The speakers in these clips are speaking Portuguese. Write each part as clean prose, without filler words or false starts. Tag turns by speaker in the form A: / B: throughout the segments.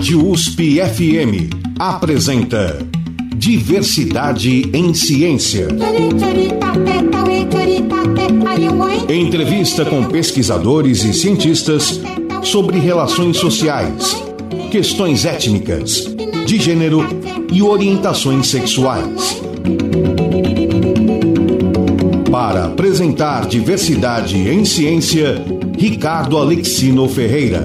A: Rádio USP FM apresenta Diversidade em Ciência. Entrevista com pesquisadores e cientistas sobre relações sociais, questões étnicas, de gênero e orientações sexuais. Para apresentar Diversidade em Ciência, Ricardo Alexino Ferreira.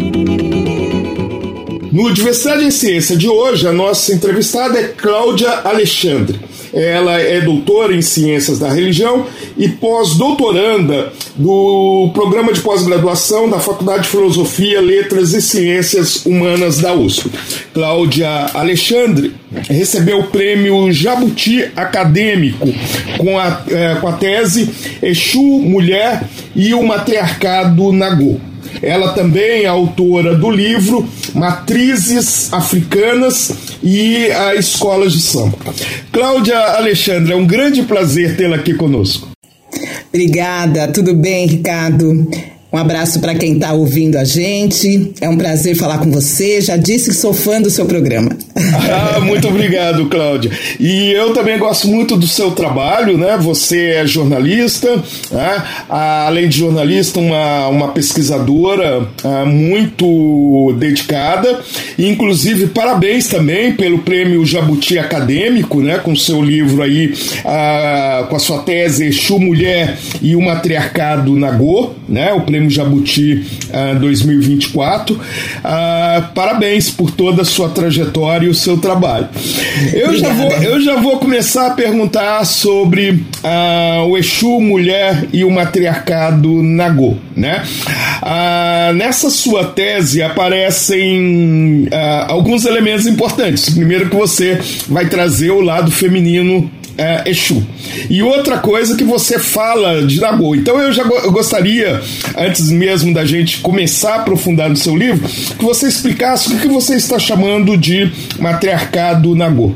B: No Diversidade em Ciência de hoje, a nossa entrevistada é Cláudia Alexandre. Ela é doutora em Ciências da Religião e pós-doutoranda do Programa de Pós-Graduação da Faculdade de Filosofia, Letras e Ciências Humanas da USP. Cláudia Alexandre recebeu o prêmio Jabuti Acadêmico com a tese Exu, Mulher e o Matriarcado Nagô. Ela também é autora do livro Matrizes Africanas e a Escolas de Samba. Cláudia Alexandre, é um grande prazer tê-la aqui conosco.
C: Obrigada, tudo bem, Ricardo? Um abraço para quem está ouvindo a gente. É um prazer falar com você. Já disse que sou fã do seu programa.
B: Muito obrigado, Cláudia. E eu também gosto muito do seu trabalho, né? Você é jornalista, né? Além de jornalista, uma pesquisadora muito dedicada. E, inclusive, parabéns também pelo prêmio Jabuti Acadêmico, né? Com o seu livro aí, com a sua tese Exu, Mulher e o Matriarcado Nagô, né? O prêmio Jabuti 2024. Parabéns por toda a sua trajetória e o seu trabalho. Eu já vou começar a perguntar sobre o Exu, Mulher e o Matriarcado Nagô, né? Nessa sua tese aparecem alguns elementos importantes. Primeiro, que você vai trazer o lado feminino Exu. E outra coisa, que você fala de Nagô. Então eu gostaria, antes mesmo da gente começar a aprofundar no seu livro, que você explicasse o que você está chamando de matriarcado Nagô.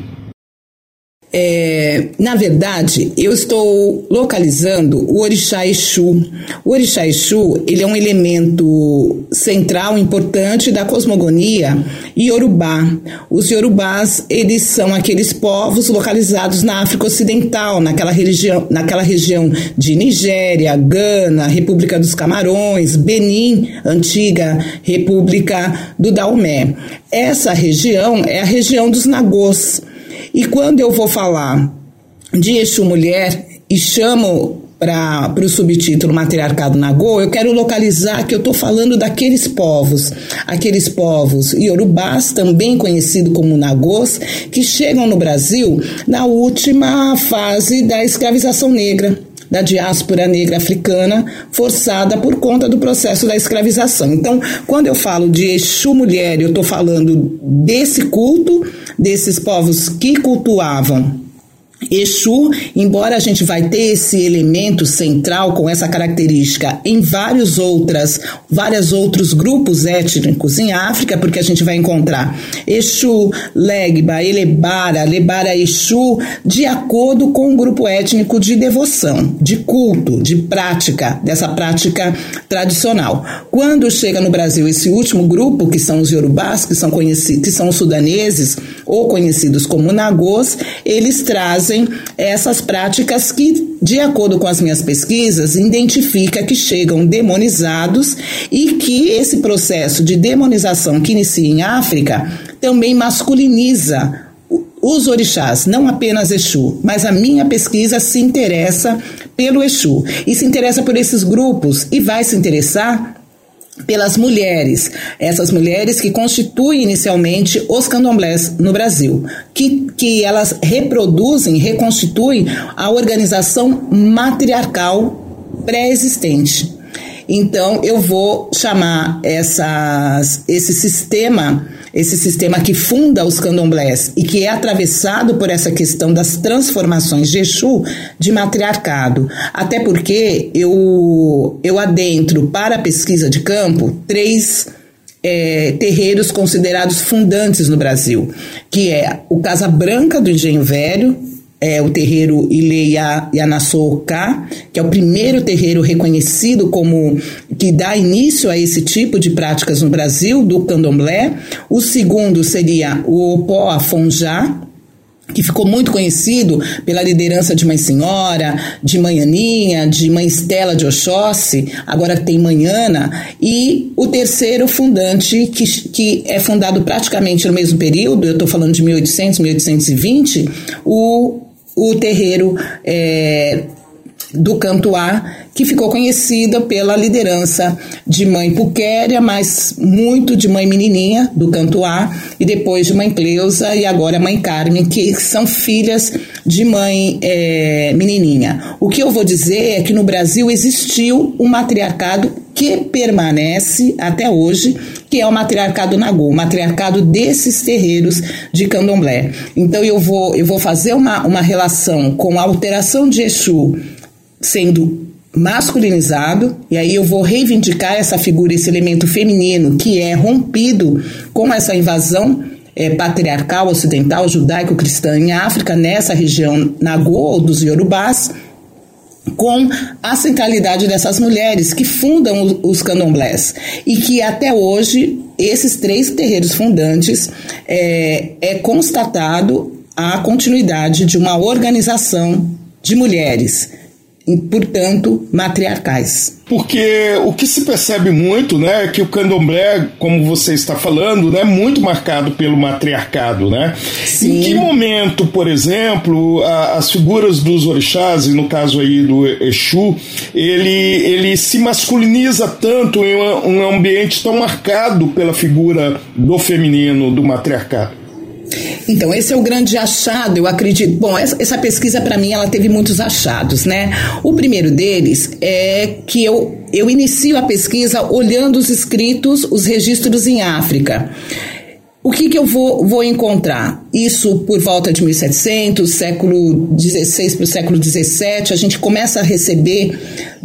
C: Na verdade, eu estou localizando o Orixá Exu. O Orixá Exu, ele é um elemento central, importante da cosmogonia Iorubá. Os Iorubás, eles são aqueles povos localizados na África Ocidental, naquela região de Nigéria, Gana, República dos Camarões, Benin, antiga República do Daomé. Essa região é a região dos Nagôs. E quando eu vou falar de Exu Mulher e chamo para o subtítulo Matriarcado Nagô, eu quero localizar que eu estou falando daqueles povos iorubás, também conhecido como Nagôs, que chegam no Brasil na última fase da escravização negra, da diáspora negra africana, forçada por conta do processo da escravização. Então, quando eu falo de Exu Mulher, eu estou falando desse culto, desses povos que cultuavam Exu, embora a gente vai ter esse elemento central com essa característica em vários outros grupos étnicos em África, porque a gente vai encontrar Exu, Legba, Elebara, Lebara Exu, de acordo com o grupo étnico de devoção, de culto, de prática, dessa prática tradicional. Quando chega no Brasil esse último grupo, que são os Iorubás, que são os sudaneses, ou conhecidos como Nagôs, eles trazem essas práticas que, de acordo com as minhas pesquisas, identifica que chegam demonizados e que esse processo de demonização que inicia em África também masculiniza os orixás, não apenas Exu, mas a minha pesquisa se interessa pelo Exu e se interessa por esses grupos e vai se interessar pelas mulheres, essas mulheres que constituem inicialmente os candomblés no Brasil, que elas reconstituem a organização matriarcal pré-existente. Então, eu vou chamar esse sistema que funda os candomblés e que é atravessado por essa questão das transformações de Exu, de matriarcado. Até porque eu adentro para a pesquisa de campo 3 terreiros considerados fundantes no Brasil, que é o Casa Branca do Engenho Velho, o terreiro Ile Yanasoka, que é o primeiro terreiro reconhecido como que dá início a esse tipo de práticas no Brasil, do candomblé. O segundo seria o Opó Afonjá, que ficou muito conhecido pela liderança de Mãe Senhora, de Mãe Aninha, de Mãe Estela de Oxóssi, agora tem Mãe Ana, e o terceiro fundante, que é fundado praticamente no mesmo período, eu estou falando de 1800, 1820, o terreiro do Cantuá, que ficou conhecida pela liderança de Mãe Puquéria, mas muito de Mãe Menininha, do Cantuá, e depois de Mãe Cleusa e agora Mãe Carmen, que são filhas de Mãe Menininha. O que eu vou dizer é que no Brasil existiu um matriarcado que permanece até hoje, que é o matriarcado Nagô, o matriarcado desses terreiros de candomblé. Então eu vou fazer uma relação com a alteração de Exu sendo masculinizado, e aí eu vou reivindicar essa figura, esse elemento feminino que é rompido com essa invasão patriarcal ocidental, judaico-cristã em África, nessa região Nagô dos Yorubás, com a centralidade dessas mulheres que fundam os candomblés e que até hoje esses 3 terreiros fundantes é constatado a continuidade de uma organização de mulheres, e, portanto, matriarcais.
B: Porque o que se percebe muito, né, é que o candomblé, como você está falando, né, é muito marcado pelo matriarcado, né? Sim. Em que momento, por exemplo, as figuras dos orixás, e no caso aí do Exu, ele se masculiniza tanto em um ambiente tão marcado pela figura do feminino, do matriarcado?
C: Então, esse é o grande achado, eu acredito. Bom, essa pesquisa, para mim, ela teve muitos achados, né? O primeiro deles é que eu inicio a pesquisa olhando os escritos, os registros em África. O que eu vou encontrar? Isso por volta de 1700, século XVI para o século XVII, a gente começa a receber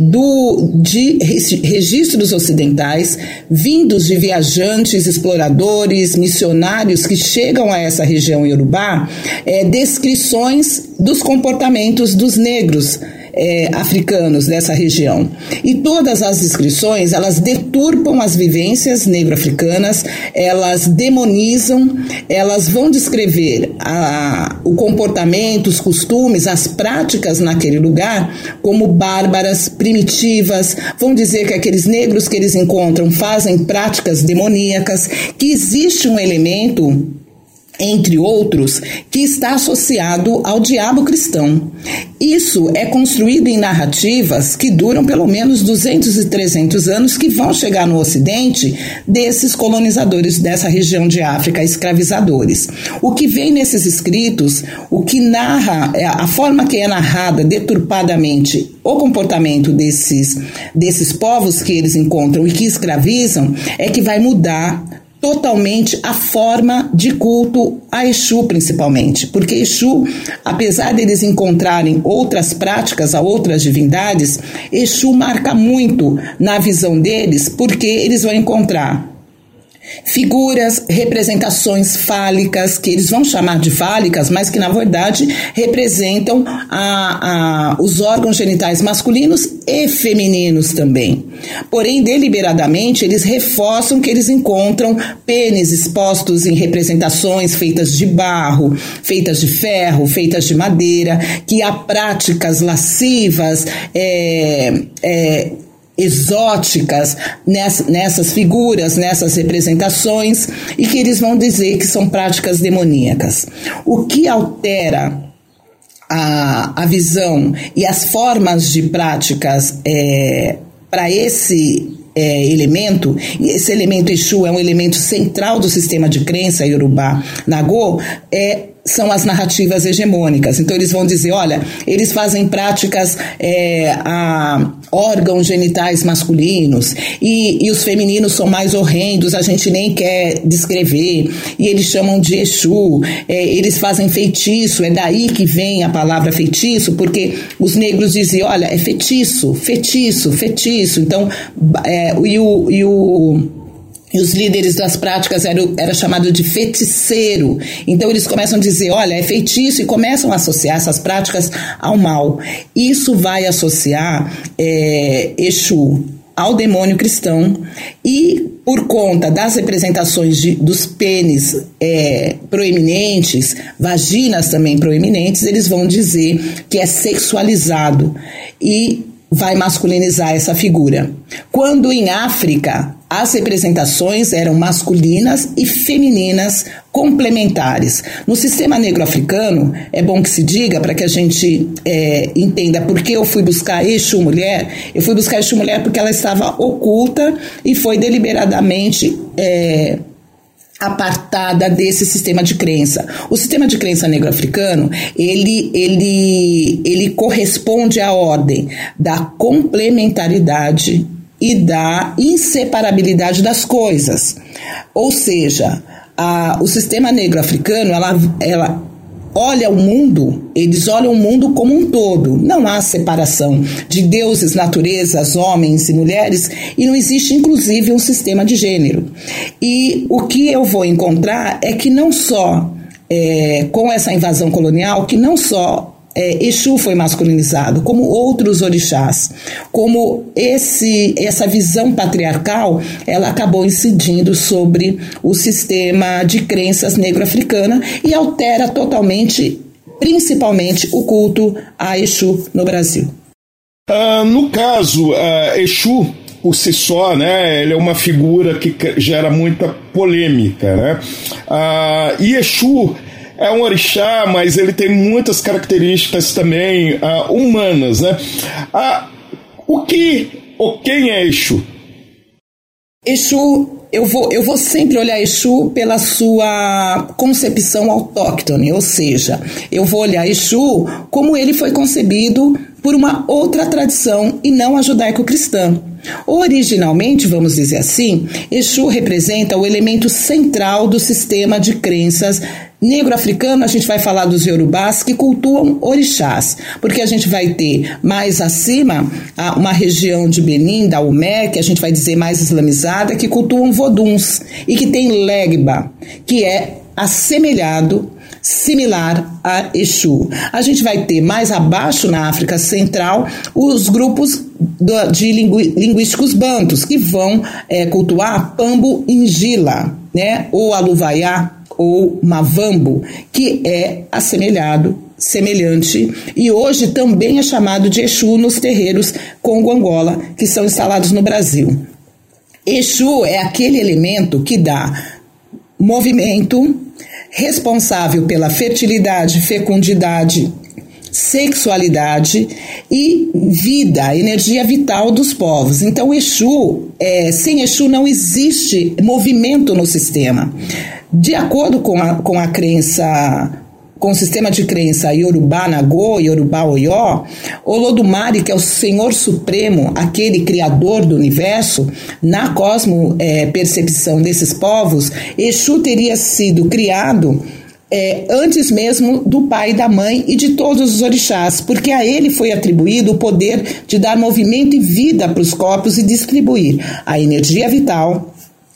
C: de registros ocidentais, vindos de viajantes, exploradores, missionários que chegam a essa região iorubá, descrições dos comportamentos dos negros africanos dessa região. E todas as descrições, elas deturpam as vivências negro-africanas, elas demonizam, elas vão descrever o comportamento, os costumes, as práticas naquele lugar como bárbaras, primitivas, vão dizer que aqueles negros que eles encontram fazem práticas demoníacas, que existe um elemento, entre outros, que está associado ao diabo cristão. Isso é construído em narrativas que duram pelo menos 200 e 300 anos, que vão chegar no Ocidente desses colonizadores dessa região de África, escravizadores. O que vem nesses escritos, o que narra, a forma que é narrada deturpadamente o comportamento desses povos que eles encontram e que escravizam, é que vai mudar totalmente a forma de culto a Exu, principalmente, porque Exu, apesar deles encontrarem outras práticas a outras divindades, Exu marca muito na visão deles, porque eles vão encontrar figuras, representações fálicas, que eles vão chamar de fálicas, mas que na verdade representam os órgãos genitais masculinos e femininos também. Porém, deliberadamente, eles reforçam que eles encontram pênis expostos em representações feitas de barro, feitas de ferro, feitas de madeira, que há práticas lascivas, exóticas nessas figuras, nessas representações, e que eles vão dizer que são práticas demoníacas. O que altera a visão e as formas de práticas para esse elemento, e esse elemento Exu é um elemento central do sistema de crença Yorubá Nagô, são as narrativas hegemônicas. Então eles vão dizer, olha, eles fazem práticas a órgãos genitais masculinos e os femininos são mais horrendos, a gente nem quer descrever, e eles chamam de Exu, eles fazem feitiço, é daí que vem a palavra feitiço, porque os negros diziam, olha, é feitiço, feitiço, feitiço. Então, E os líderes das práticas era chamado de feiticeiro. Então eles começam a dizer, olha, é feitiço, e começam a associar essas práticas ao mal. Isso vai associar Exu ao demônio cristão, e por conta das representações dos pênis proeminentes, vaginas também proeminentes, eles vão dizer que é sexualizado e vai masculinizar essa figura. Quando em África as representações eram masculinas e femininas complementares. No sistema negro-africano, é bom que se diga, para que a gente entenda por que eu fui buscar Exu Mulher. Eu fui buscar Exu Mulher porque ela estava oculta e foi deliberadamente apartada desse sistema de crença. O sistema de crença negro-africano, ele corresponde à ordem da complementaridade e da inseparabilidade das coisas. Ou seja, o sistema negro-africano, ela olha o mundo, eles olham o mundo como um todo. Não há separação de deuses, naturezas, homens e mulheres, e não existe, inclusive, um sistema de gênero. E o que eu vou encontrar é que não só, com essa invasão colonial, que não só Exu foi masculinizado, como outros orixás, como essa visão patriarcal, ela acabou incidindo sobre o sistema de crenças negro-africana e altera totalmente, principalmente, o culto a Exu no Brasil.
B: No caso, Exu, por si só, né, ele é uma figura que gera muita polêmica, né? E Exu é um orixá, mas ele tem muitas características também humanas, né? Quem é Exu?
C: Exu, eu vou sempre olhar Exu pela sua concepção autóctone, ou seja, eu vou olhar Exu como ele foi concebido por uma outra tradição e não a judaico-cristã. Originalmente, vamos dizer assim, Exu representa o elemento central do sistema de crenças negro-africano. A gente vai falar dos Yorubás, que cultuam orixás, porque a gente vai ter mais acima uma região de Benin, da Umé, que a gente vai dizer mais islamizada, que cultuam voduns, e que tem Legba, que é similar a Exu. A gente vai ter mais abaixo, na África Central, os grupos de linguísticos bantus, que vão cultuar Pambo Ingila, né, ou Aluvaiá, ou Mavambo, que é semelhante, e hoje também é chamado de Exu nos terreiros Congo-Angola, que são instalados no Brasil. Exu é aquele elemento que dá movimento, responsável pela fertilidade, fecundidade, sexualidade e vida, energia vital dos povos. Então, Exu, sem Exu não existe movimento no sistema. De acordo com a crença, com o sistema de crença Yorubá Nagô, Yorubá Oyó, Olodumare, que é o Senhor Supremo, aquele criador do universo, na cosmo-percepção desses povos, Exu teria sido criado antes mesmo do pai e da mãe e de todos os orixás, porque a ele foi atribuído o poder de dar movimento e vida para os corpos e distribuir a energia vital.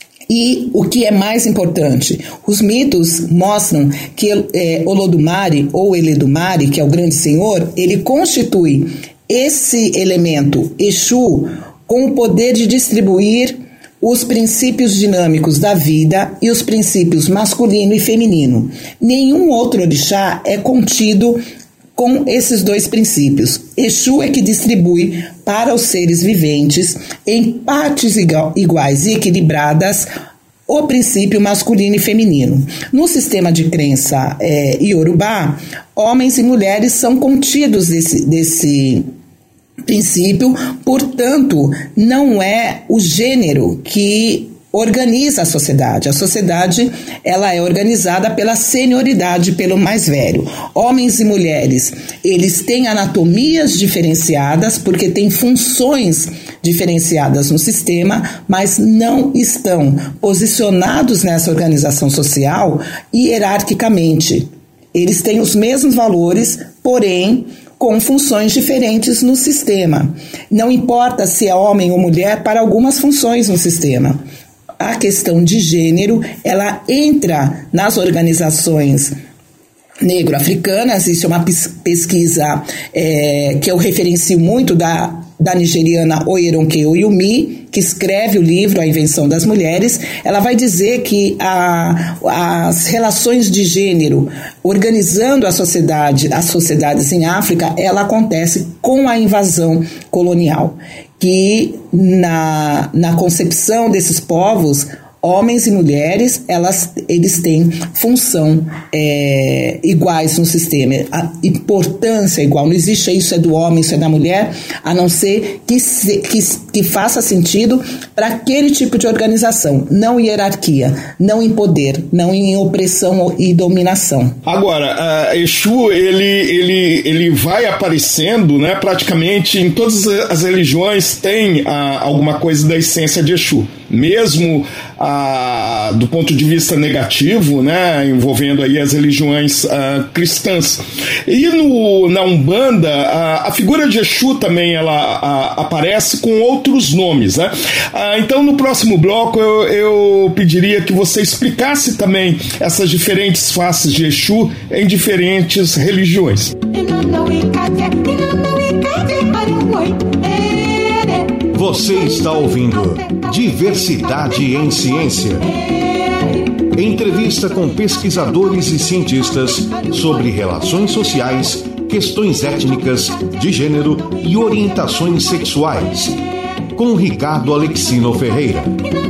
C: E o que é mais importante, os mitos mostram que Olodumare ou Eledumare, que é o grande senhor, ele constitui esse elemento Exu com o poder de distribuir os princípios dinâmicos da vida e os princípios masculino e feminino. Nenhum outro orixá é contido com esses dois princípios. Exu é que distribui para os seres viventes, em partes iguais e equilibradas, o princípio masculino e feminino. No sistema de crença Yorubá, homens e mulheres são contidos desse princípio, portanto, não é o gênero que organiza a sociedade. A sociedade, ela é organizada pela senioridade, pelo mais velho. Homens e mulheres, eles têm anatomias diferenciadas, porque têm funções diferenciadas no sistema, mas não estão posicionados nessa organização social hierarquicamente. Eles têm os mesmos valores, porém com funções diferentes no sistema. Não importa se é homem ou mulher para algumas funções no sistema. a questão de gênero, ela entra nas organizações negro-africanas. Isso é uma pesquisa que eu referencio muito da nigeriana Oyeronke Oyumi, que escreve o livro A Invenção das Mulheres. Ela vai dizer que as relações de gênero, organizando as sociedades em África, ela acontece com a invasão colonial, que na concepção desses povos, homens e mulheres, eles têm função iguais no sistema, a importância igual. Não existe isso é do homem, isso é da mulher, a não ser que faça sentido para aquele tipo de organização, não em hierarquia, não em poder, não em opressão e dominação.
B: Agora, Exu, ele vai aparecendo, né, praticamente em todas as religiões tem alguma coisa da essência de Exu, mesmo do ponto de vista negativo, né, envolvendo aí as religiões cristãs. E na Umbanda, a figura de Exu também ela aparece com outros nomes, né? Então, no próximo bloco, eu pediria que você explicasse também essas diferentes faces de Exu em diferentes religiões.
A: Você está ouvindo Diversidade em Ciência. Entrevista com pesquisadores e cientistas sobre relações sociais, questões étnicas, de gênero e orientações sexuais. Com Ricardo Alexino Ferreira.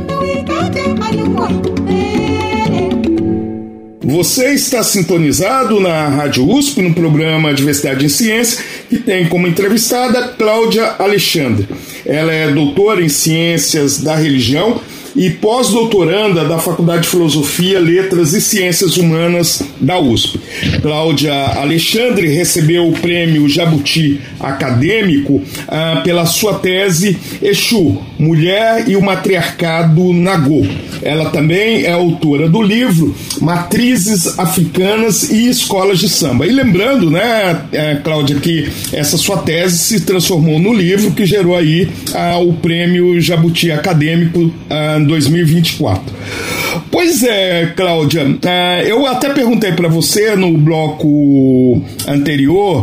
B: Você está sintonizado na Rádio USP, no programa Diversidade em Ciência, que tem como entrevistada Cláudia Alexandre. Ela é doutora em Ciências da Religião e pós-doutoranda da Faculdade de Filosofia, Letras e Ciências Humanas da USP. Cláudia Alexandre recebeu o prêmio Jabuti Acadêmico pela sua tese Exu, Mulher e o Matriarcado Nagô. Ela também é autora do livro Matrizes Africanas e Escolas de Samba. E lembrando, né, Cláudia, que essa sua tese se transformou no livro que gerou aí o prêmio Jabuti Acadêmico 2024. Pois é, Cláudia, eu até perguntei para você no bloco anterior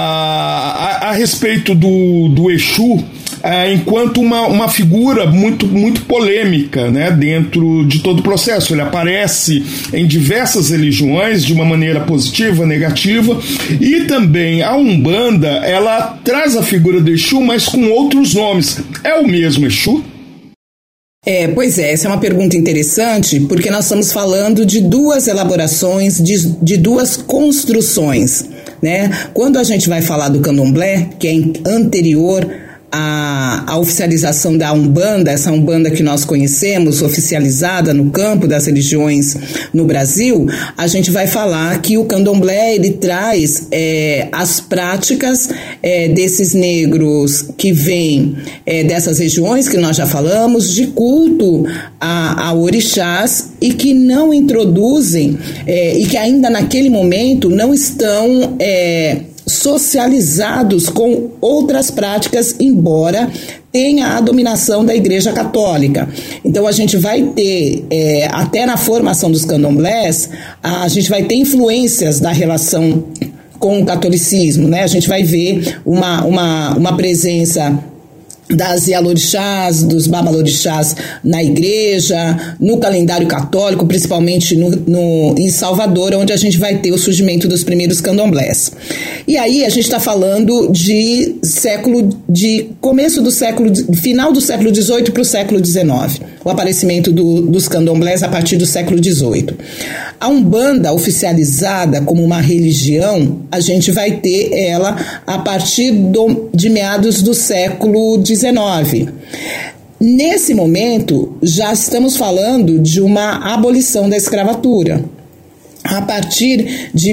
B: a respeito do Exu enquanto uma figura muito, muito polêmica, né, dentro de todo o processo. Ele aparece em diversas religiões de uma maneira positiva, negativa, e também a Umbanda, ela traz a figura do Exu, mas com outros nomes. É o mesmo Exu?
C: Pois é, essa é uma pergunta interessante, porque nós estamos falando de duas elaborações, de duas construções, né? Quando a gente vai falar do candomblé, que é anterior à oficialização da Umbanda, essa Umbanda que nós conhecemos, oficializada no campo das religiões no Brasil, a gente vai falar que o candomblé, ele traz as práticas desses negros que vêm dessas regiões que nós já falamos, de culto a orixás, e que não introduzem, e que ainda naquele momento não estão socializados com outras práticas, embora tenha a dominação da Igreja Católica. Então a gente vai ter, até na formação dos candomblés, a gente vai ter influências da relação com o catolicismo, né? A gente vai ver uma presença das Ialorixás, dos Babalorixás na igreja, no calendário católico, principalmente em Salvador, onde a gente vai ter o surgimento dos primeiros candomblés. E aí a gente está falando de final do século XVIII para o século XIX, o aparecimento dos candomblés a partir do século XVIII. A Umbanda, oficializada como uma religião, a gente vai ter ela a partir de meados do século XIX. Nesse momento, já estamos falando de uma abolição da escravatura. A partir de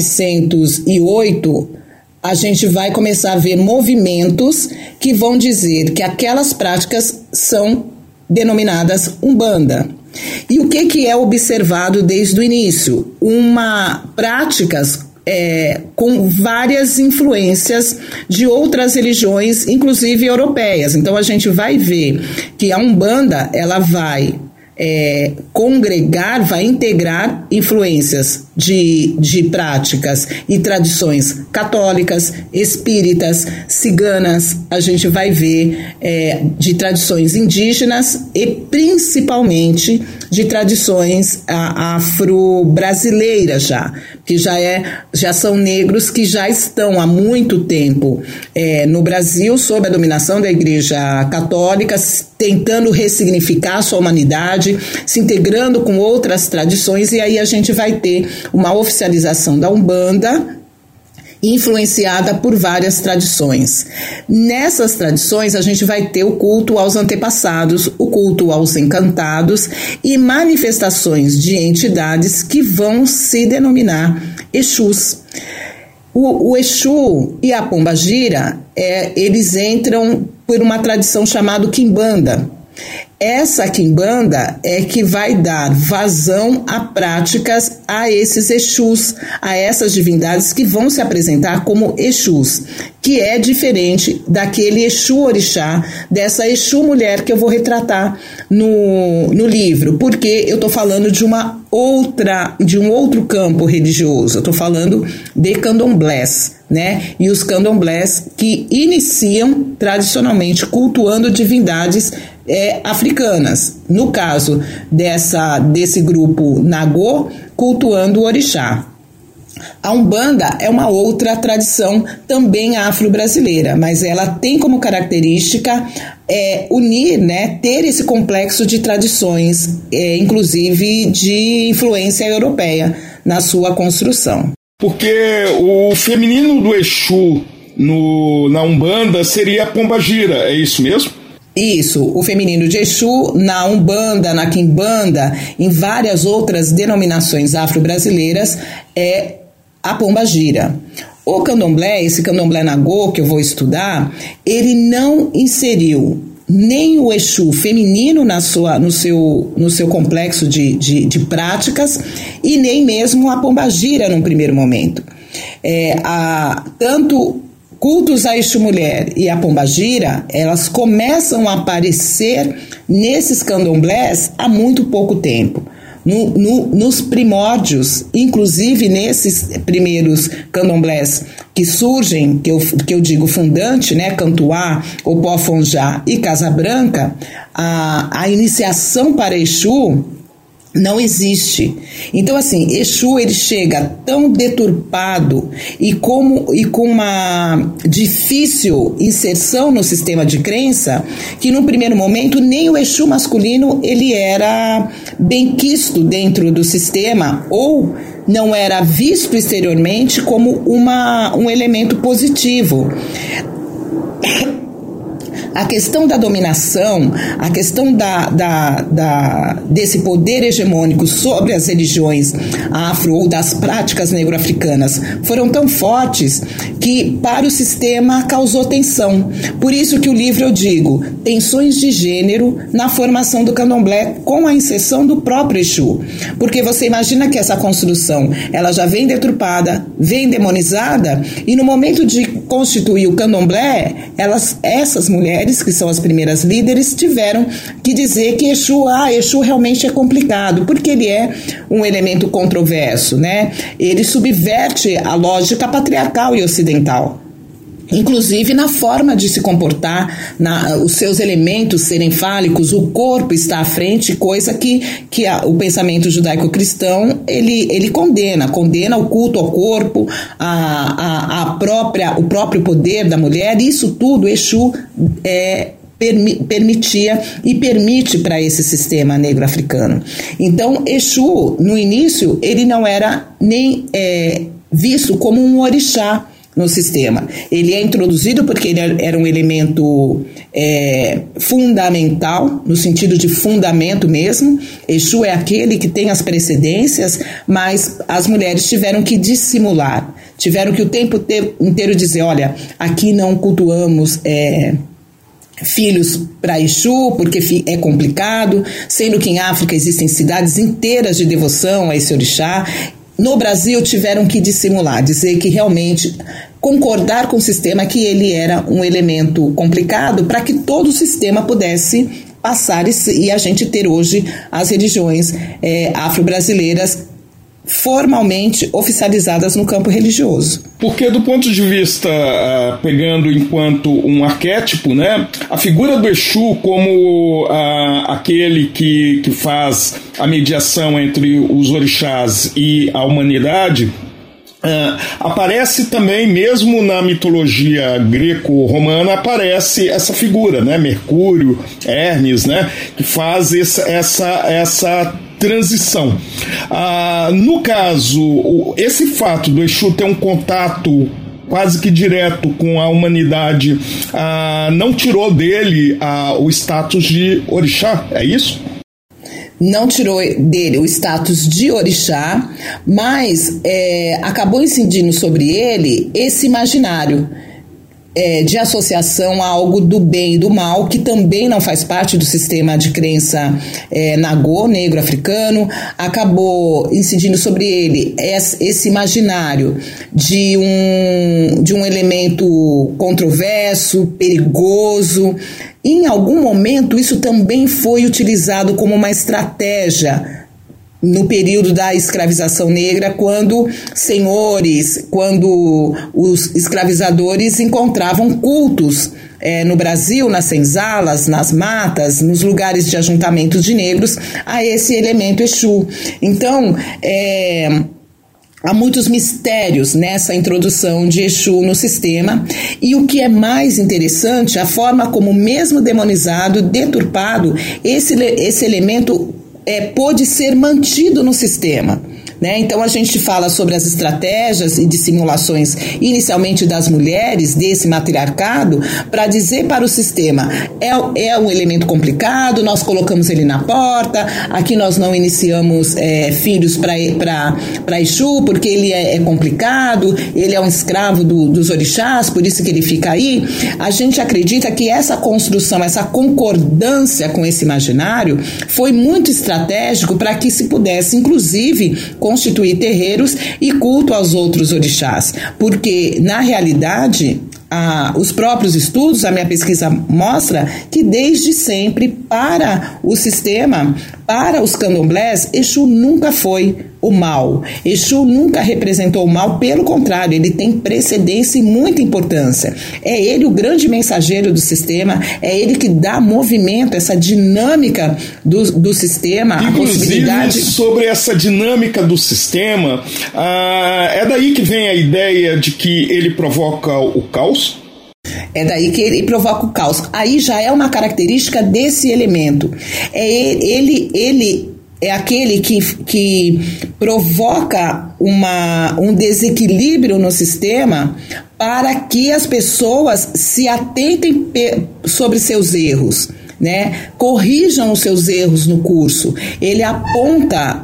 C: 1908, a gente vai começar a ver movimentos que vão dizer que aquelas práticas são denominadas Umbanda. E o que é observado desde o início? Práticas com várias influências de outras religiões, inclusive europeias. Então a gente vai ver que a Umbanda, ela vai congregar, vai integrar influências de práticas e tradições católicas, espíritas, ciganas, a gente vai ver de tradições indígenas e principalmente de tradições afro-brasileiras que já são negros que já estão há muito tempo no Brasil sob a dominação da Igreja Católica, tentando ressignificar a sua humanidade, se integrando com outras tradições, e aí a gente vai ter uma oficialização da Umbanda, influenciada por várias tradições. Nessas tradições a gente vai ter o culto aos antepassados, o culto aos encantados e manifestações de entidades que vão se denominar Exus. O Exu e a Pombagira, eles entram por uma tradição chamada Quimbanda. Essa quimbanda é que vai dar vazão a práticas a esses Exus, a essas divindades que vão se apresentar como Exus, que é diferente daquele Exu orixá, dessa Exu mulher que eu vou retratar no livro, porque eu estou falando de um outro campo religioso, eu estou falando de candomblés, né? E os candomblés que iniciam tradicionalmente cultuando divindades africanas. No caso desse grupo Nagô, cultuando o orixá. A Umbanda é uma outra tradição também afro-brasileira, mas ela tem como característica unir, né, ter esse complexo de tradições, inclusive de influência europeia na sua construção.
B: Porque o feminino do Exu na Umbanda seria a Pombagira, é isso mesmo?
C: Isso, o feminino de Exu na Umbanda, na Quimbanda, em várias outras denominações afro-brasileiras é a Pombagira. O candomblé, esse candomblé Nagô que eu vou estudar, ele não inseriu nem o Exu feminino no seu complexo de práticas e nem mesmo a Pombagira num primeiro momento. Tanto cultos a Exu mulher e a Pombagira, elas começam a aparecer nesses candomblés há muito pouco tempo. Nos primórdios, inclusive nesses primeiros candomblés que surgem, que eu digo fundante, né, Cantuá, Opó-Fonjá e Casa Branca, a iniciação para Exu não existe. Então, assim, Exu ele chega tão deturpado e com uma difícil inserção no sistema de crença que, num primeiro momento, nem o Exu masculino ele era benquisto dentro do sistema ou não era visto exteriormente como um elemento positivo. A questão da dominação, a questão desse poder hegemônico sobre as religiões afro ou das práticas negro-africanas foram tão fortes que para o sistema causou tensão. Por isso que o livro eu digo, tensões de gênero na formação do candomblé com a inserção do próprio Exu. Porque você imagina que essa construção, ela já vem deturpada, vem demonizada e no momento de constituir o candomblé, essas mulheres que são as primeiras líderes, tiveram que dizer que Exu realmente é complicado, porque ele é um elemento controverso, né? Ele subverte a lógica patriarcal e ocidental. Inclusive na forma de se comportar, os seus elementos serem fálicos, o corpo está à frente, coisa que o pensamento judaico-cristão ele condena o culto ao corpo, o próprio poder da mulher. Isso tudo Exu permitia e permite para esse sistema negro-africano. Então Exu no início ele não era nem visto como um orixá no sistema. Ele é introduzido porque ele era um elemento fundamental, no sentido de fundamento mesmo. Exu é aquele que tem as precedências, mas as mulheres tiveram que dissimular, tiveram que o tempo inteiro dizer, olha, aqui não cultuamos filhos para Exu, porque é complicado, sendo que em África existem cidades inteiras de devoção a esse orixá. No Brasil tiveram que dissimular, dizer que realmente concordar com o sistema que ele era um elemento complicado para que todo o sistema pudesse passar e a gente ter hoje as religiões afro-brasileiras formalmente oficializadas no campo religioso.
B: Porque do ponto de vista, pegando enquanto um arquétipo, né, a figura do Exu como aquele que faz a mediação entre os orixás e a humanidade, aparece também, mesmo na mitologia greco-romana, aparece essa figura, né, Mercúrio, Hermes, né, que faz essa transição. No caso, esse fato do Exu ter um contato quase que direto com a humanidade não tirou dele o status de orixá, é isso?
C: Não tirou dele o status de orixá, mas acabou incidindo sobre ele esse imaginário de associação a algo do bem e do mal, que também não faz parte do sistema de crença nagô, negro africano. Acabou incidindo sobre ele esse imaginário de um elemento controverso, perigoso. Em algum momento, isso também foi utilizado como uma estratégia no período da escravização negra, quando os escravizadores encontravam cultos no Brasil, nas senzalas, nas matas, nos lugares de ajuntamento de negros, a esse elemento Exu. Então, há muitos mistérios nessa introdução de Exu no sistema, e o que é mais interessante, a forma como, mesmo demonizado, deturpado, esse elemento pôde ser mantido no sistema. Né? Então a gente fala sobre as estratégias e dissimulações inicialmente das mulheres desse matriarcado para dizer para o sistema, é um elemento complicado, nós colocamos ele na porta, aqui nós não iniciamos filhos para Exu porque ele é complicado, ele é um escravo dos orixás, por isso que ele fica aí. A gente acredita que essa construção, essa concordância com esse imaginário foi muito estratégico para que se pudesse, inclusive, constituir terreiros e culto aos outros orixás, porque, na realidade, os próprios estudos, a minha pesquisa mostra que desde sempre, para o sistema, para os candomblés, Exu nunca foi o mal. Exu nunca representou o mal, pelo contrário, ele tem precedência e muita importância. É ele o grande mensageiro do sistema, é ele que dá movimento, essa dinâmica do sistema,
B: inclusive,
C: a possibilidade...
B: sobre essa dinâmica do sistema, é daí que vem a ideia de que ele provoca o caos?
C: É daí que ele provoca o caos. Aí já é uma característica desse elemento. Ele é aquele que provoca um desequilíbrio no sistema para que as pessoas se atentem sobre seus erros, né? Corrijam os seus erros no curso. Ele aponta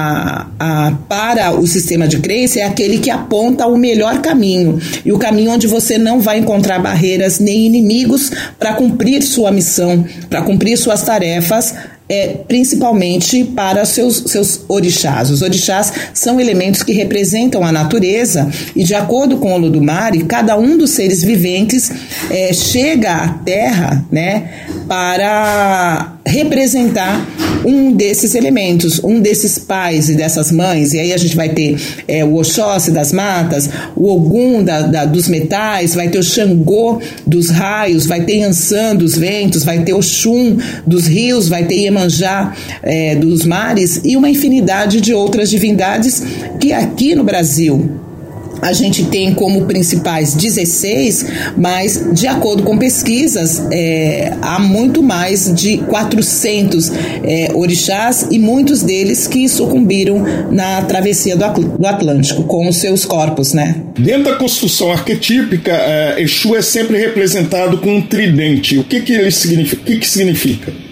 C: para o sistema de crença, é aquele que aponta o melhor caminho, e o caminho onde você não vai encontrar barreiras nem inimigos para cumprir sua missão, para cumprir suas tarefas, principalmente para seus orixás. Os orixás são elementos que representam a natureza, e de acordo com Olodumare, cada um dos seres viventes chega à Terra, né, para representar um desses elementos, um desses pais e dessas mães. E aí a gente vai ter o Oxóssi das matas, o Ogum dos metais, vai ter o Xangô dos raios, vai ter Iansã dos ventos, vai ter o Xum dos rios, vai ter Iemanjá dos mares, e uma infinidade de outras divindades que aqui no Brasil a gente tem como principais 16, mas de acordo com pesquisas há muito mais de 400 orixás, e muitos deles que sucumbiram na travessia do Atlântico com os seus corpos, né?
B: Dentro da construção arquetípica, Exu é sempre representado com um tridente. O que ele significa? O que significa?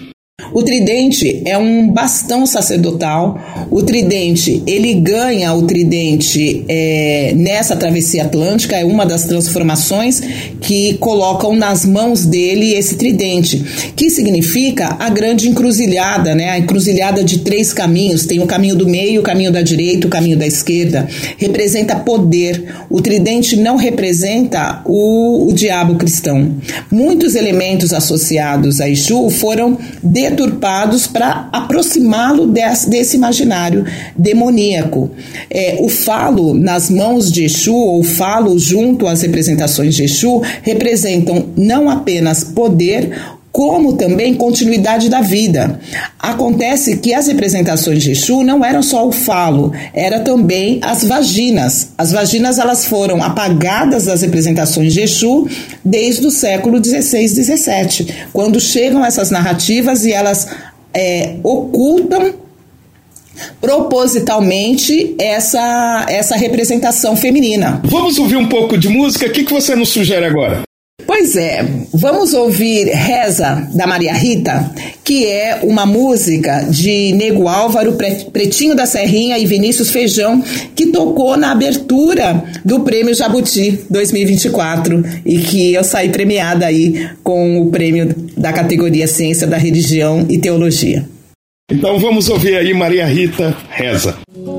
C: O tridente é um bastão sacerdotal. O tridente, ele ganha o tridente nessa travessia atlântica, é uma das transformações que colocam nas mãos dele esse tridente, que significa a grande encruzilhada, né? A encruzilhada de 3 caminhos, tem o caminho do meio, o caminho da direita, o caminho da esquerda, representa poder. O tridente não representa o diabo cristão. Muitos elementos associados a Exu foram deturpados para aproximá-lo desse imaginário demoníaco. O falo nas mãos de Exu, ou falo junto às representações de Exu, representam não apenas poder, como também continuidade da vida. Acontece que as representações de Exu não eram só o falo, era também as vaginas. As vaginas, elas foram apagadas das representações de Exu desde o século XVI, XVII, quando chegam essas narrativas e elas ocultam propositalmente essa representação feminina.
B: Vamos ouvir um pouco de música? O que você nos sugere agora?
C: Pois é, vamos ouvir Reza, da Maria Rita, que é uma música de Nego Álvaro, Pretinho da Serrinha e Vinícius Feijão, que tocou na abertura do Prêmio Jabuti 2024 e que eu saí premiada aí com o prêmio da categoria Ciência da Religião e Teologia.
B: Então vamos ouvir aí Maria Rita, Reza.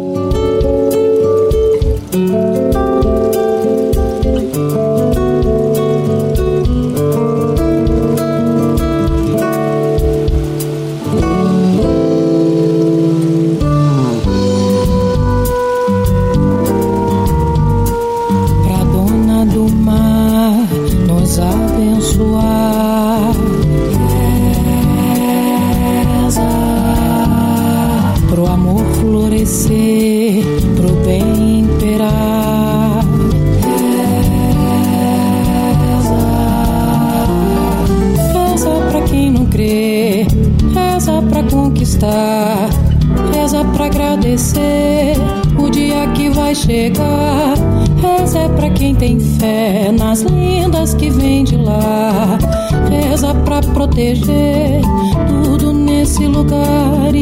D: Reza pra agradecer o dia que vai chegar. Reza é pra quem tem fé nas lendas que vem de lá. Reza pra proteger tudo nesse lugar.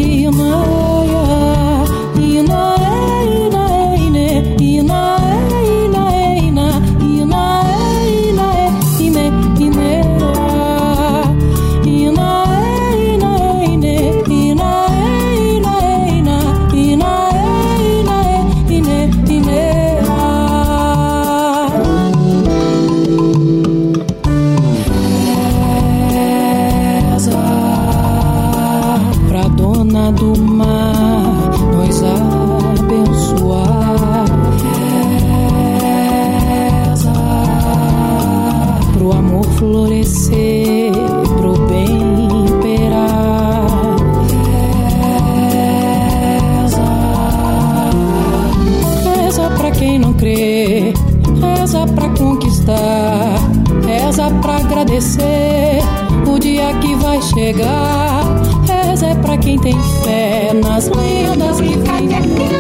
D: Reza pra agradecer o dia que vai chegar. Reza é pra quem tem fé nas lendas que vem.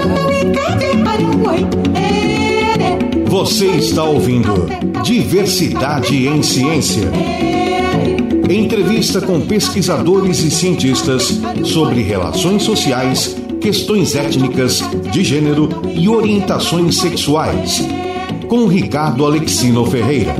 A: Você está ouvindo Diversidade em Ciência. Entrevista com pesquisadores e cientistas sobre relações sociais, questões étnicas, de gênero e orientações sexuais. Com Ricardo Alexino Ferreira.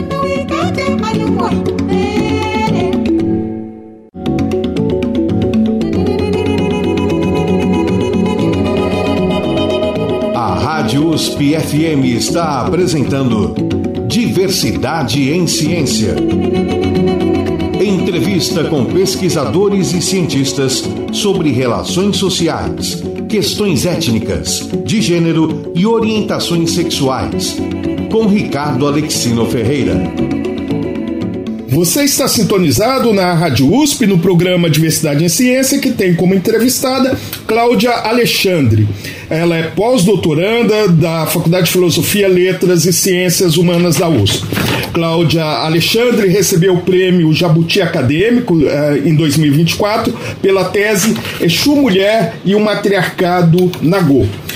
A: A Rádio USP FM está apresentando Diversidade em Ciência. Entrevista com pesquisadores e cientistas sobre relações sociais, questões étnicas, de gênero e orientações sexuais. Com Ricardo Alexino Ferreira.
B: Você está sintonizado na Rádio USP no programa Diversidade em Ciência, que tem como entrevistada Cláudia Alexandre. Ela é pós-doutoranda da Faculdade de Filosofia, Letras e Ciências Humanas da USP. Cláudia Alexandre recebeu o prêmio Jabuti Acadêmico em 2024 pela tese Exu Mulher e o Matriarcado Nagô.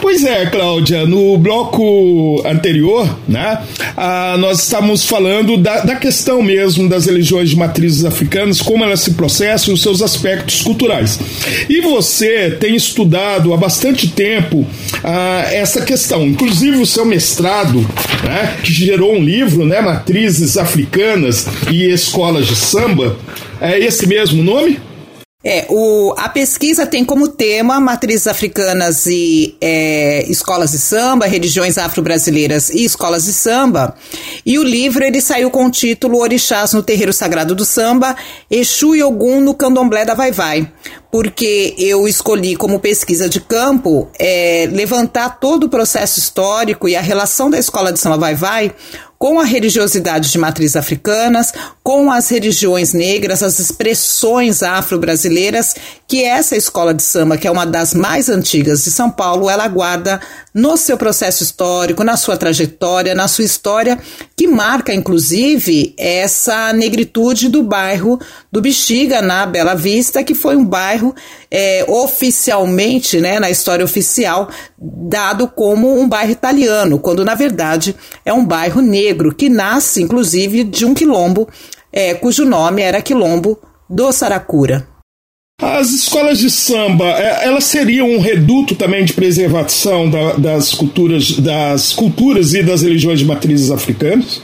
B: Pois é, Cláudia, no bloco anterior, né, nós estávamos falando da questão mesmo das religiões de matrizes africanas, como elas se processam e os seus aspectos culturais. E você tem estudado há bastante tempo essa questão, inclusive o seu mestrado, né, que gerou um livro, né, Matrizes Africanas e Escolas de Samba, é esse mesmo nome?
C: A pesquisa tem como tema matrizes africanas e escolas de samba, religiões afro-brasileiras e escolas de samba, e o livro ele saiu com o título Orixás no Terreiro Sagrado do Samba, Exu e Ogum no Candomblé da Vai-Vai, porque eu escolhi como pesquisa de campo levantar todo o processo histórico e a relação da escola de samba Vai-Vai com a religiosidade de matrizes africanas, com as religiões negras, as expressões afro-brasileiras, que essa escola de samba, que é uma das mais antigas de São Paulo, ela guarda no seu processo histórico, na sua trajetória, na sua história, que marca, inclusive, essa negritude do bairro do Bexiga, na Bela Vista, que foi um bairro oficialmente, né, na história oficial, dado como um bairro italiano, quando, na verdade, é um bairro negro, que nasce, inclusive, de um quilombo, cujo nome era Quilombo do Saracura.
B: As escolas de samba, elas seriam um reduto também de preservação das culturas e das religiões de matrizes africanas?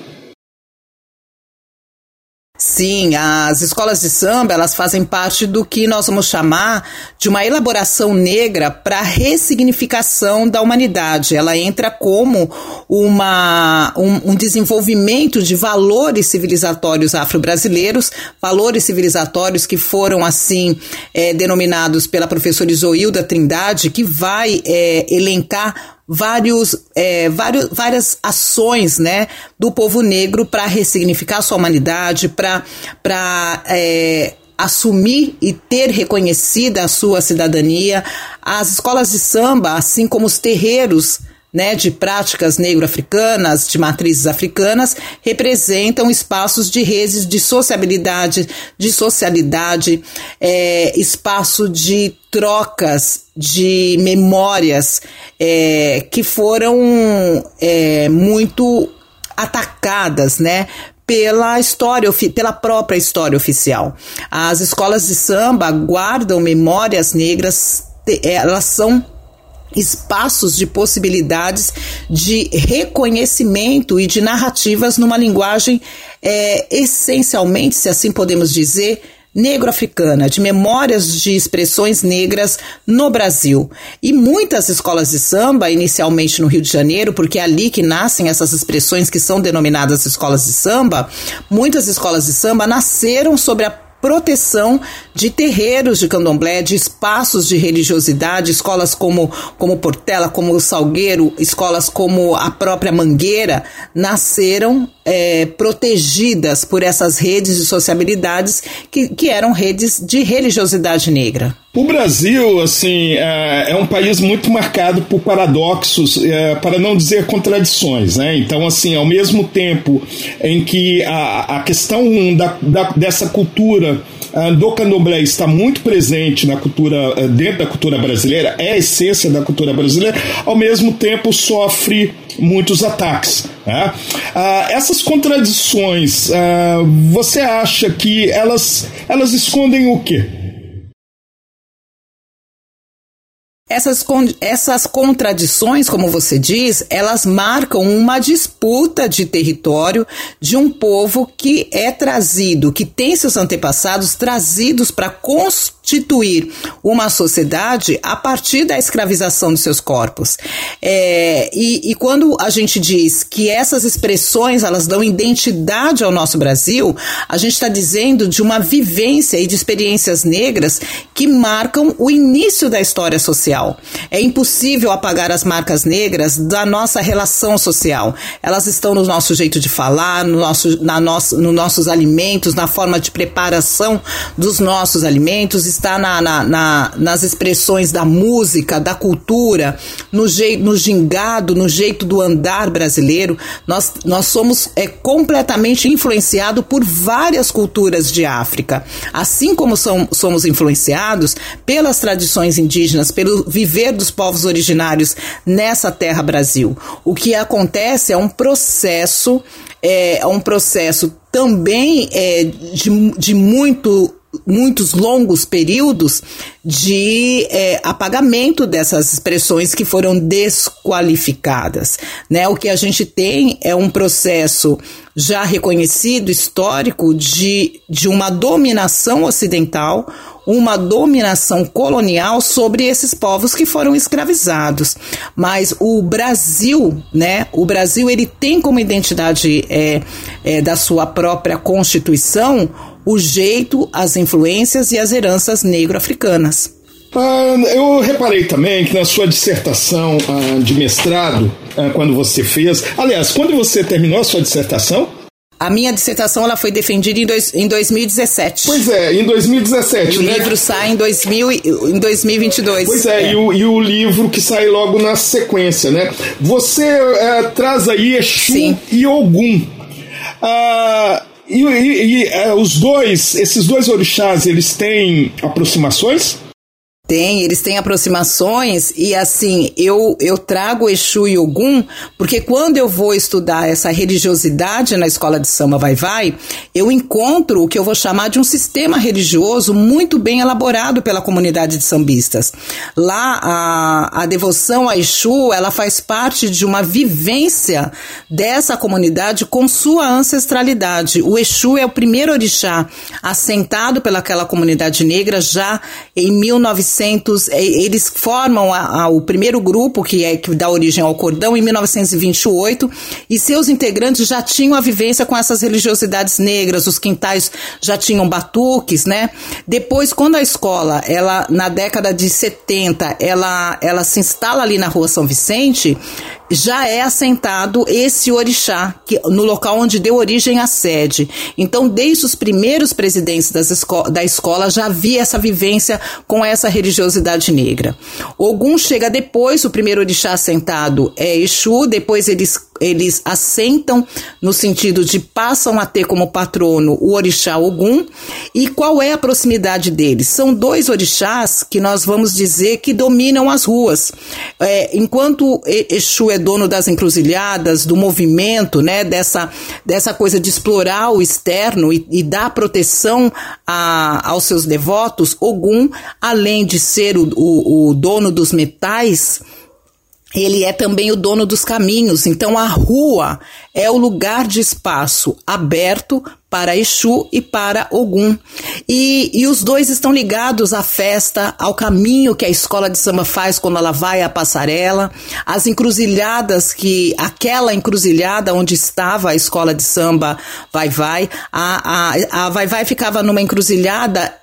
C: Sim, as escolas de samba, elas fazem parte do que nós vamos chamar de uma elaboração negra para a ressignificação da humanidade. Ela entra como um desenvolvimento de valores civilizatórios afro-brasileiros, valores civilizatórios que foram assim denominados pela professora Isoilda Trindade, que vai elencar várias ações, né, do povo negro para ressignificar sua humanidade, para assumir e ter reconhecida a sua cidadania. As escolas de samba, assim como os terreiros, né, de práticas negro-africanas, de matrizes africanas, representam espaços de redes de sociabilidade, espaço de trocas de memórias que foram muito atacadas, né, pela própria história oficial. As escolas de samba guardam memórias negras, elas são espaços de possibilidades de reconhecimento e de narrativas numa linguagem essencialmente, se assim podemos dizer, negro-africana, de memórias de expressões negras no Brasil. E muitas escolas de samba, inicialmente no Rio de Janeiro, porque é ali que nascem essas expressões que são denominadas escolas de samba, muitas escolas de samba nasceram sobre a proteção de terreiros de candomblé, de espaços de religiosidade, escolas como Portela, como o Salgueiro, escolas como a própria Mangueira, nasceram protegidas por essas redes de sociabilidades que eram redes de religiosidade negra.
B: O Brasil, assim, é um país muito marcado por paradoxos, para não dizer contradições, né? Então, assim, ao mesmo tempo em que a questão dessa cultura do candomblé está muito presente na cultura, dentro da cultura brasileira, é a essência da cultura brasileira, ao mesmo tempo sofre muitos ataques, né? Essas contradições, você acha que elas escondem o quê?
C: Essas contradições, como você diz, elas marcam uma disputa de território de um povo que é trazido, que tem seus antepassados trazidos para constituir uma sociedade a partir da escravização de seus corpos. E quando a gente diz que essas expressões, elas dão identidade ao nosso Brasil, a gente está dizendo de uma vivência e de experiências negras que marcam o início da história social. É impossível apagar as marcas negras da nossa relação social. Elas estão no nosso jeito de falar, nos nossos alimentos, na forma de preparação dos nossos alimentos, está nas expressões da música, da cultura, no gingado, no jeito do andar brasileiro. Nós somos completamente influenciados por várias culturas de África. Assim como somos influenciados pelas tradições indígenas, viver dos povos originários nessa terra Brasil. O que acontece é um processo também de muitos longos períodos de apagamento dessas expressões que foram desqualificadas, né? O que a gente tem é um processo já reconhecido, histórico, de uma dominação ocidental, uma dominação colonial sobre esses povos que foram escravizados. Mas o Brasil, né? O Brasil, ele tem como identidade da sua própria Constituição o jeito, as influências e as heranças negro-africanas.
B: Eu reparei também que na sua dissertação de mestrado, quando você fez... Aliás, quando você terminou a sua dissertação?
C: A minha dissertação ela foi defendida em 2017.
B: Pois é, em 2017.
C: E o livro sai em 2022.
B: Pois é, e o livro que sai logo na sequência, né? Você traz aí Exu Sim. e Ogum. Esses dois orixás, eles têm aproximações?
C: Eles têm aproximações e assim, eu trago Exu e Ogum porque quando eu vou estudar essa religiosidade na escola de samba Vai-Vai, eu encontro o que eu vou chamar de um sistema religioso muito bem elaborado pela comunidade de sambistas. Lá, a devoção a Exu, ela faz parte de uma vivência dessa comunidade com sua ancestralidade. O Exu é o primeiro orixá assentado pelaquela comunidade negra já em 1900. Eles formam o primeiro grupo que dá origem ao cordão em 1928 e seus integrantes já tinham a vivência com essas religiosidades negras, os quintais já tinham batuques, né? Depois, quando a escola, na década de 70, ela se instala ali na Rua São Vicente, já é assentado esse orixá, no local onde deu origem à sede. Então, desde os primeiros presidentes da escola, já havia essa vivência com essa religiosidade negra. Ogum chega depois, o primeiro orixá assentado é Exu, depois eles assentam no sentido de passam a ter como patrono o orixá Ogum. E qual é a proximidade deles? São dois orixás que nós vamos dizer que dominam as ruas. Enquanto Exu é dono das encruzilhadas, do movimento, né, dessa coisa de explorar o externo e dar proteção aos seus devotos, Ogum, além de ser o dono dos metais, ele é também o dono dos caminhos. Então a rua é o lugar de espaço aberto para Exu e para Ogum. E os dois estão ligados à festa, ao caminho que a escola de samba faz quando ela vai à passarela, as encruzilhadas, aquela encruzilhada onde estava a escola de samba Vai-Vai. A Vai-Vai ficava numa encruzilhada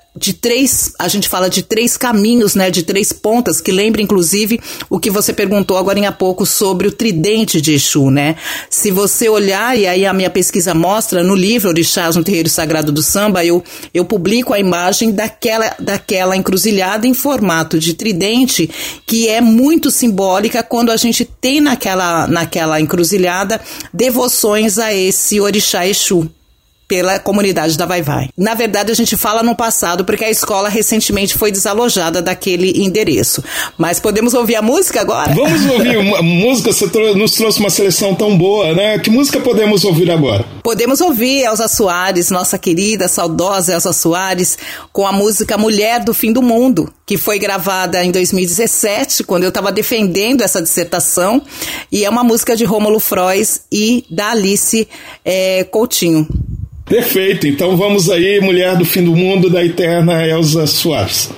C: a gente fala de 3 caminhos, né, de 3 pontas, que lembra inclusive o que você perguntou agora há pouco sobre o tridente de Exu, né? Se você olhar, e aí a minha pesquisa mostra, no livro Orixás no Terreiro Sagrado do Samba, eu publico a imagem daquela encruzilhada em formato de tridente, que é muito simbólica quando a gente tem naquela encruzilhada devoções a esse orixá Exu pela comunidade da Vai-Vai. Na verdade, a gente fala no passado, porque a escola recentemente foi desalojada daquele endereço. Mas podemos ouvir a música agora?
B: Vamos ouvir a música, você nos trouxe uma seleção tão boa, né? Que música podemos ouvir agora?
C: Podemos ouvir Elza Soares, nossa querida, saudosa Elza Soares, com a música Mulher do Fim do Mundo, que foi gravada em 2017, quando eu estava defendendo essa dissertação, e é uma música de Rômulo Frois e da Alice Coutinho.
B: Perfeito, então vamos aí, Mulher do Fim do Mundo, da eterna Elza Soares.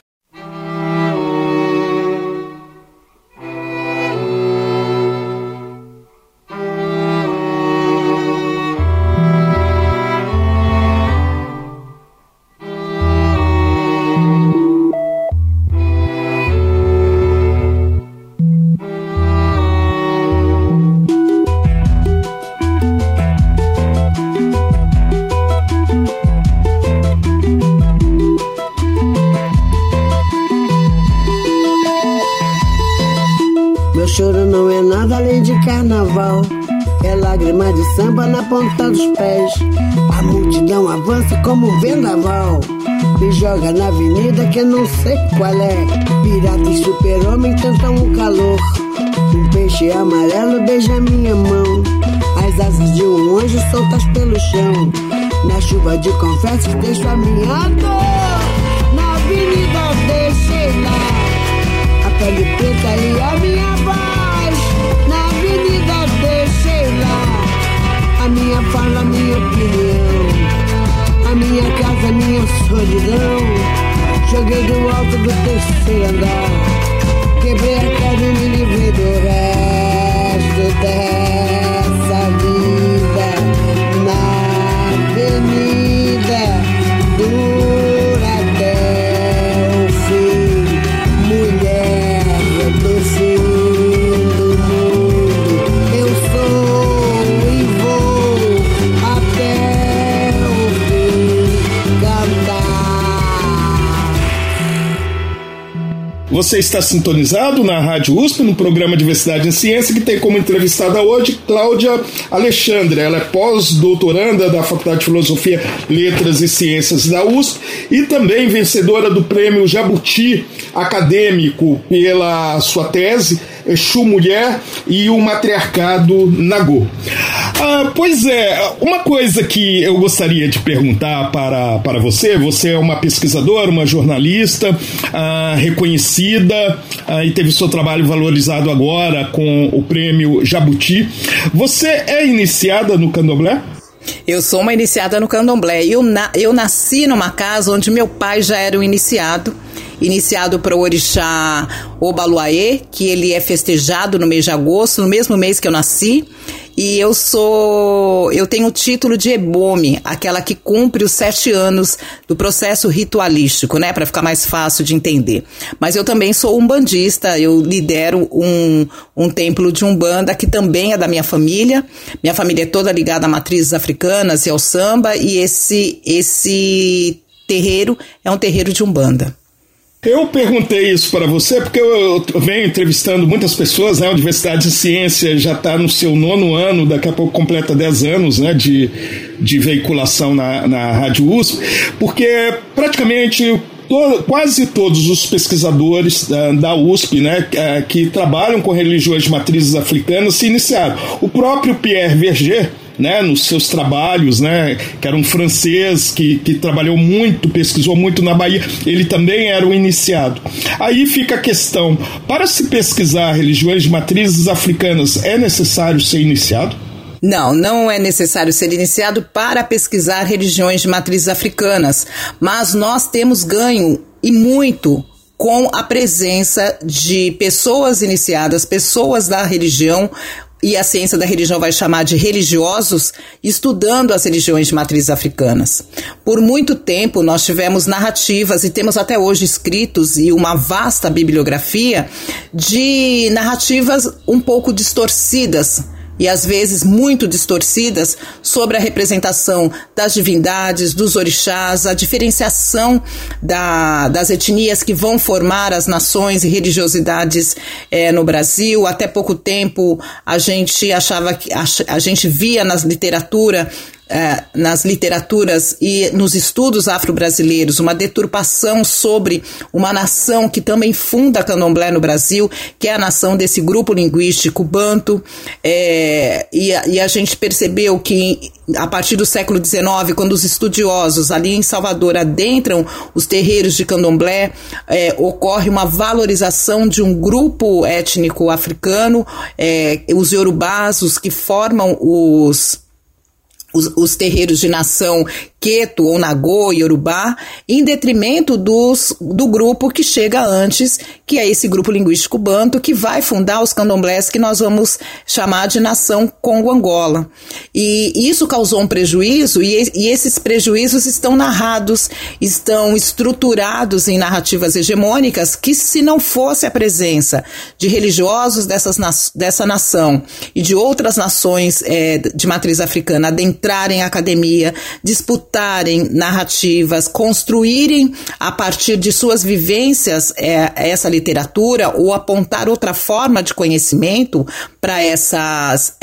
E: Choro não é nada além de carnaval, é lágrima de samba na ponta dos pés. A multidão avança como um vendaval. Me joga na avenida que eu não sei qual é. Pirata e super-homem tentam o calor. Um peixe amarelo beija minha mão. As asas de um anjo soltas pelo chão. Na chuva de confetes deixo a minha dor. Na avenida deixei lá a pele preta e a minha voz. Na avenida deixei lá a minha fala, a minha opinião. A minha casa, a minha solidão. Joguei do alto do terceiro andar. Quebrei a cara e me livrei do resto dessa vida. Na avenida dura até o fim. Mulher do fim do mundo. Eu sou e vou até o fim cantar.
B: Você está sintonizado na Rádio USP, no programa Diversidade em Ciência, que tem como entrevistada hoje Cláudia Alexandre. Ela é pós-doutoranda da Faculdade de Filosofia, Letras e Ciências da USP e também vencedora do Prêmio Jabuti Acadêmico pela sua tese Exu Mulher e o Matriarcado Nagô. Pois é, uma coisa que eu gostaria de perguntar para você é uma pesquisadora, uma jornalista reconhecida e teve seu trabalho valorizado agora com o Prêmio Jabuti. Você é iniciada no candomblé?
C: Eu sou uma iniciada no candomblé. Eu nasci numa casa onde meu pai já era um iniciado para o orixá Obaluaê, que ele é festejado no mês de agosto, no mesmo mês que eu nasci. E eu tenho o título de Ebome, aquela que cumpre os 7 anos do processo ritualístico, né, para ficar mais fácil de entender. Mas eu também sou umbandista, eu lidero um templo de Umbanda que também é da minha família. Minha família é toda ligada a matrizes africanas e ao samba, e esse terreiro é um terreiro de Umbanda.
B: Eu perguntei isso para você porque eu venho entrevistando muitas pessoas, né? A Diversidade de Ciência já está no seu 9º ano, daqui a pouco completa 10 anos, né, de veiculação na Rádio USP, porque praticamente quase todos os pesquisadores da USP, né, que trabalham com religiões de matrizes africanas se iniciaram. O próprio Pierre Verger, né, nos seus trabalhos, né, que era um francês que trabalhou muito, pesquisou muito na Bahia, ele também era um iniciado. Aí fica a questão, para se pesquisar religiões de matrizes africanas, é necessário ser iniciado?
C: Não é necessário ser iniciado para pesquisar religiões de matrizes africanas, mas nós temos ganho, e muito, com a presença de pessoas iniciadas, pessoas da religião, e a ciência da religião vai chamar de religiosos, estudando as religiões de matrizes africanas. Por muito tempo nós tivemos narrativas, e temos até hoje escritos e uma vasta bibliografia de narrativas um pouco distorcidas, e às vezes muito distorcidas, sobre a representação das divindades, dos orixás, a diferenciação das etnias que vão formar as nações e religiosidades no Brasil. Até pouco tempo a gente achava que a gente via nas literaturas e nos estudos afro-brasileiros uma deturpação sobre uma nação que também funda candomblé no Brasil, que é a nação desse grupo linguístico banto, e a gente percebeu que a partir do século XIX, quando os estudiosos ali em Salvador adentram os terreiros de candomblé, ocorre uma valorização de um grupo étnico africano, os iorubás, os que formam os terreiros de nação Queto ou Nagô, Yorubá, em detrimento do grupo que chega antes, que é esse grupo linguístico banto, que vai fundar os candomblés que nós vamos chamar de nação Congo-Angola. E isso causou um prejuízo, e esses prejuízos estão narrados, estão estruturados em narrativas hegemônicas, que se não fosse a presença de religiosos dessa nação e de outras nações de matriz africana adentrarem a academia, disputarem narrativas, construírem a partir de suas vivências essa literatura, ou apontar outra forma de conhecimento para essas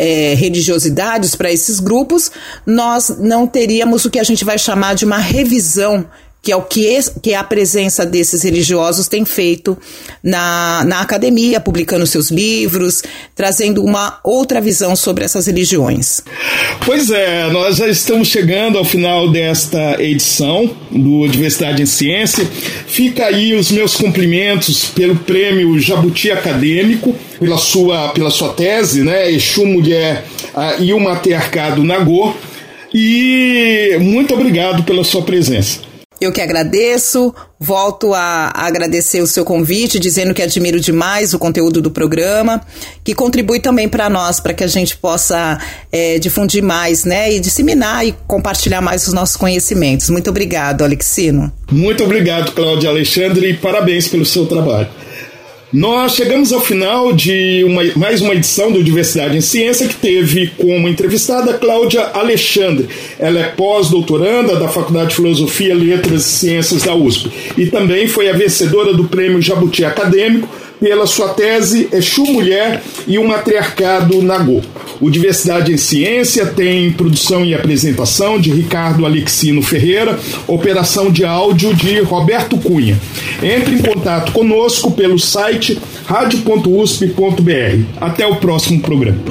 C: religiosidades, para esses grupos, nós não teríamos o que a gente vai chamar de uma revisão que é o que a presença desses religiosos tem feito na academia, publicando seus livros, trazendo uma outra visão sobre essas religiões.
B: Pois é, nós já estamos chegando ao final desta edição do Diversidade em Ciência. Fica aí os meus cumprimentos pelo prêmio Jabuti Acadêmico, pela sua tese, né, Exu, Mulher e o Matriarcado Nagô, e muito obrigado pela sua presença.
C: Eu que agradeço, volto a agradecer o seu convite, dizendo que admiro demais o conteúdo do programa, que contribui também para nós, para que a gente possa difundir mais, né, e disseminar e compartilhar mais os nossos conhecimentos. Muito obrigado, Alexino.
B: Muito obrigado, Cláudia Alexandre, e parabéns pelo seu trabalho. Nós chegamos ao final de mais uma edição do Diversidade em Ciência, que teve como entrevistada Cláudia Alexandre. Ela é pós-doutoranda da Faculdade de Filosofia, Letras e Ciências da USP e também foi a vencedora do Prêmio Jabuti Acadêmico pela sua tese Exu, Mulher e o Matriarcado Nagô. O Diversidade em Ciência tem produção e apresentação de Ricardo Alexino Ferreira, operação de áudio de Roberto Cunha. Entre em contato conosco pelo site radio.usp.br. Até o próximo programa.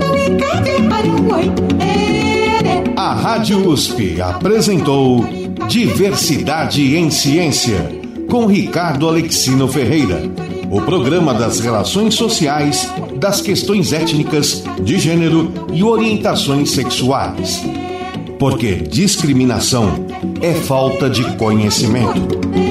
A: A Rádio USP apresentou Diversidade em Ciência, com Ricardo Alexino Ferreira. O programa das relações sociais, das questões étnicas, de gênero e orientações sexuais. Porque discriminação é falta de conhecimento.